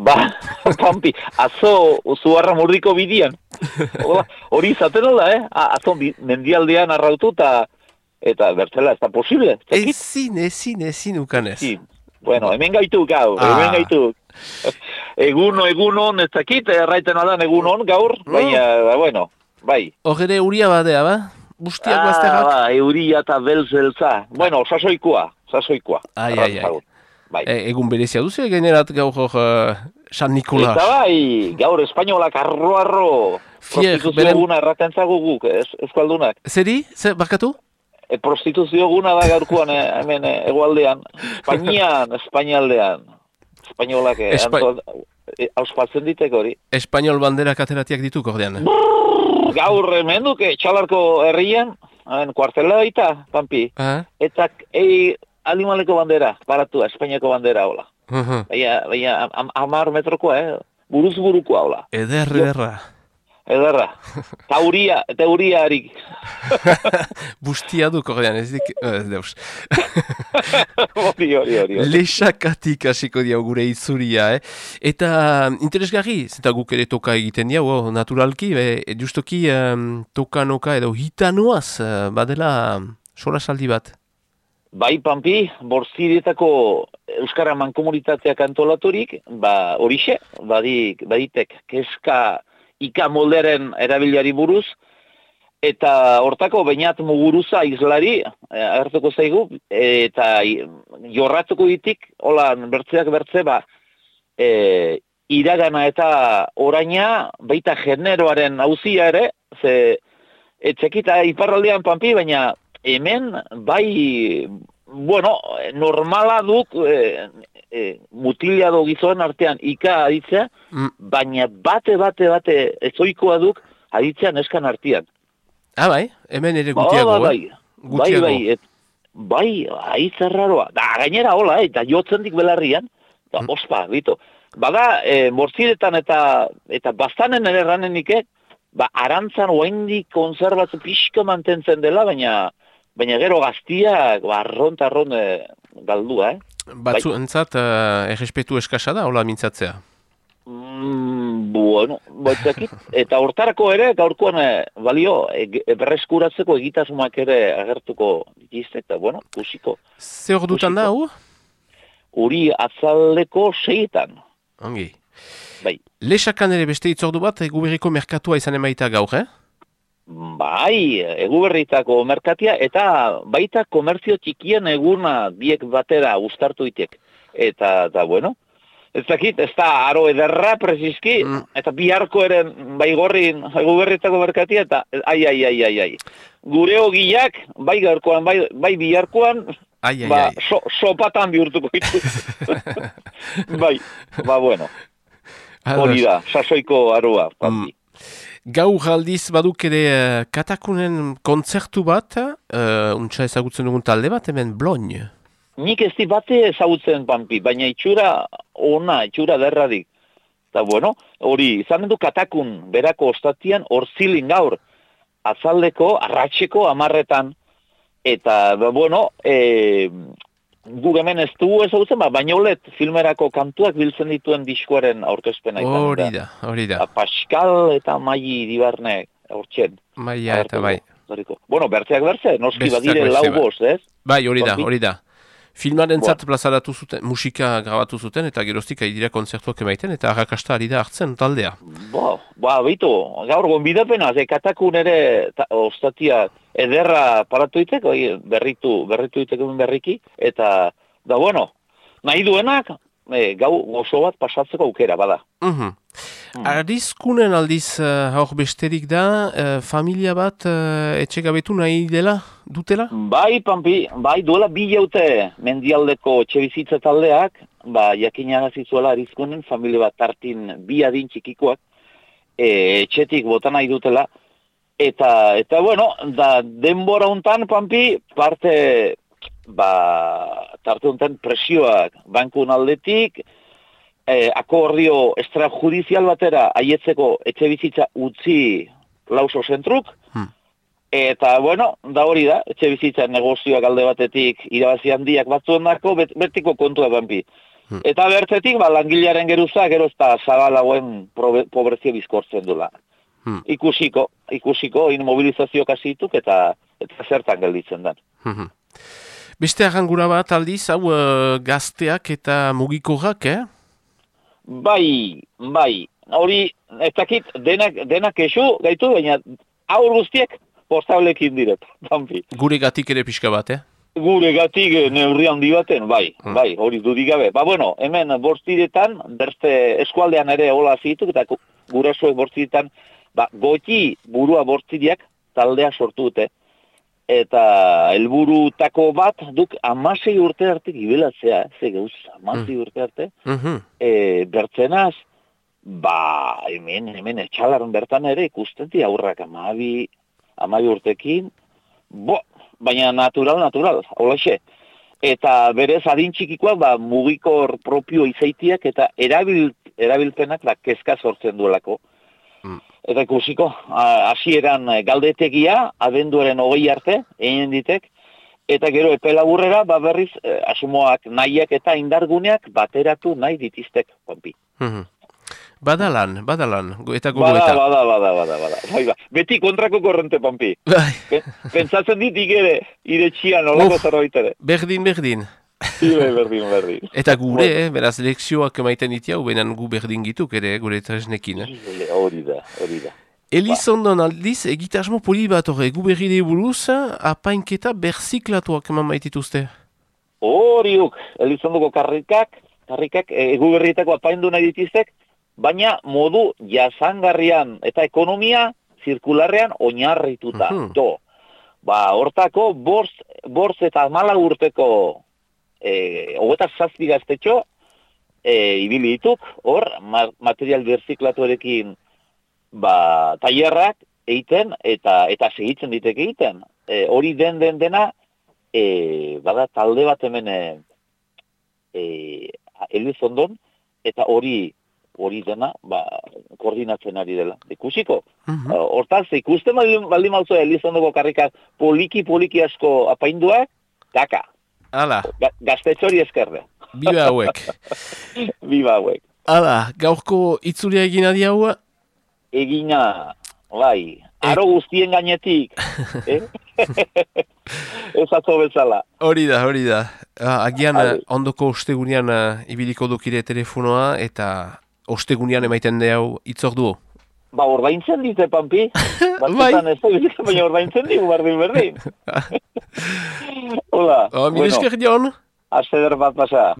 Ba, pampi, atzo zuharra murdiko bidian. Hori izaten da, atzo mendialdean arrautu eta bertzela, ez da posible. Ezin ukanez. Bueno, hemen gaitu gaur, hemen gaitu. Egunon, ez dakit, erraiten adan egunon gaur, baina, bueno, bai. Hor ere euria badea, ba? Bustiak bazterrak? Ba, euria eta belzeltza. Bueno, sasoikoa. Ai. Bai. Egun berezia duzu generat gaur San Nikolas. Eta bai, gaur espainolak arro. Prostituzio eguna erraten zagu guk, euskaldunak. Zeri? Barkatu? Prostituzio eguna da gaurkoan hemen egualdean. Espainialdean. Espainolak auspatzen ditek hori. Espainol banderak ateratiak dituk ordean. Gaur menduk, txalarko herrian, kuartela daita, pampi. Eta Alimaleko bandera, baratua, Espainiako bandera, hola. Baina, 10 metrokoa, buruz-burukoa, hola. Ederra. Tauria harik. Bustia du, kordean, ez dik, deus. Hori. Lexakatik hasiko diau gure itzuria, Eta interesgarri, zeta guk ere toka egiten diau, naturalki, justoki tokanoka edo hitanoaz, badela solasaldi bat. Bai, pampi, Bortzirietako Euskara Mankomunitateak antolaturik, horixe, baditek, keska ika molderen erabilari buruz, eta hortako Beñat Muguruza izlari, agertuko zaigu, eta jorratuko ditik, holan bertze, iragana eta oraina, baita generoaren hauzia ere, ze etxekita iparraldean, pampi, baina hemen, bai, normala duk mutilado gizoen artean ika aditzea, baina bate ezoikoa duk aditzea neskan artean. Bai, hemen ere gutiago, Bai, aitzarraroa. Da, gainera hola, eta jotzen dik belarrian, ospa, bito. Bada, Bortziretan eta bastanen ere ranenik, arantzan oaindik konserbatzen pixka mantentzen dela, baina gero gaztiak arron galdua, Batzu entzat, errespetu eskasa da, hola mintzatzea? Batzakit. Eta hortarako ere, gaurkoan balio, berreskuratzeko egitasmoak ere agertuko ditizte, eta kusiko. Ze hor dutan da, hu? Uri atzaldeko 6etan. Ongi. Bai. Lexakan ere beste itzordu bat, Eguberriko merkatua izan emaita gaur, Bai, Eguberritako merkatia, eta baita komertzio txikien eguna biek batera uztartu itek. Eta ez dakit, ez da aro ederra preziski, eta biharko eren baigorrin Eguberritako merkatia, eta ai. Gure hogiak, bai gaurkoan, bai biharkoan, sopatan bihurtuko ditu. Bai, hori da, sasoiko aroa, pampi. Gaur aldiz baduk ere Katakunen kontzertu bat, untsa ezagutzen dugun talde bat, hemen Bloin. Nik ez di bate ezagutzen, pampi, baina itxura derradik. Eta hori, izan du Katakun berako ostatian orzilin gaur, azaldeko, arratseko 10etan, eta, guk hemen ez dugu ezagutzen, baina olet filmerako kantuak biltzen dituen diskoaren aurkezpena. Hori da. Pascal eta Mai Dibarne aurtzen. Maia eta bai. Bertzeak bertze, noski badire lau bost, ez? Bai, hori da. Filmaren zat plazaratu zuten, musika grabatu zuten, eta geroztik dira konzertuak emaiten, eta arrakasta ari da hartzen taldea. Bito, gaur gonbidapena, Katakun ere ostatia ederra paratu ditek, berritu ditek berriki, eta, nahi duenak, gau gozo bat pasatzeko aukera, bada. Arrizkunen aldiz hor besterik da, familia bat etxegabetu nahi dutela? Bai, pampi, duela 2 jaute mendialdeko etxebizitza taldeak, jakinarazizuela arrizkunen familia bat tartin 2 adin txikikoak, etxetik bota nahi dutela, eta denbora hontan, pampi, tarte hontan presioak bankun aldetik, akordio extrajudizial batera haietzeko etxebizitza utzi lauso zentruk, eta da hori da, etxebizitza negozioak alde batetik irabazi handiak batzuendako betiko kontua, pampi. Eta bertzetik, langilearen geruza, gero eta zabalagoen pobrezia bizkortzen dula. Ikusiko, inmobilizazio kasituk eta zertan gelditzen den. Beste arrangura bat aldiz, hau gazteak eta mugikorak, Bai. Hori, ez dakit, denak esu gaitu, baina aur guztiek portablekin diret, Pampi. Gure gatik ere pixka bat, Gure gatik neurri handi baten, bai, hori dudik gabe. Hemen bortzidetan, berste eskualdean ere hola zituk, eta gurasoek bortzidetan, goti burua bortzideak taldea sortu dute. Eta helburutako bat duk 16 urte arte gibelatzea, ze gauz, 16 urte arte, bertzenaz, hemen etxalarren bertan ere ikusten di aurrak 12 urtekin, baina natural, holaxe. Eta berez adintxikikoa, mugikor propio izaitiak eta erabilpenak kezka sortzen duelako. Eta ikusiko, hasieran galdetegia, abenduaren 20 arte, egin ditek, eta gero epe laburrera, berriz, asumoak nahiak eta indarguneak bateratu nahi ditiztek, Pampi. Badalan, eta gogoeta. Bada. Beti kontrako korrente, Pampi. Pentsatzen dit iretxian olako zerbait ere. Berdin. Berdin. Eta gure, beraz, lekzioak emaiten ditia, benan gu berdin gituk ere, gure tresnekin. Hori da. Elizondon aldiz, egitasmo poli bat horre, gu berri buruz, apainketa berziklatuak eman baitituzte. Horiuk, Elizondoko karrikak, gu berrietako apaindu nahi ditiztek, baina modu jasangarrian eta ekonomia zirkularrean oinarrituta. Hortako, bortz eta 14 urteko 27 gaztetxo ibili dituk, hor, material berziklatuarekin tailerrak egiten eta segitzen ditek egiten. Hori dena, bada talde bat hemen Elizondon, eta hori dena, koordinatzen ari dela. Ikusiko. Hortaz, ikusten baldin mauzo Elizondoko karrikak poliki asko apainduak, kaka. Hala. Gaztetxori eskerde. Biba hauek. Hala, gaurko itzulia egina diau? Egina, bai. Aro guztien gainetik. Ez atzo bezala. Hori da. Agian ondoko ostegunean ibiliko dukire telefonoa eta ostegunean emaiten diau itzordu. Ordaintzen dite, Pampi. Batzutan ez da, baina ordaintzen digu berdin. Hola. Mil esker, Jon. Azeder bat pasa.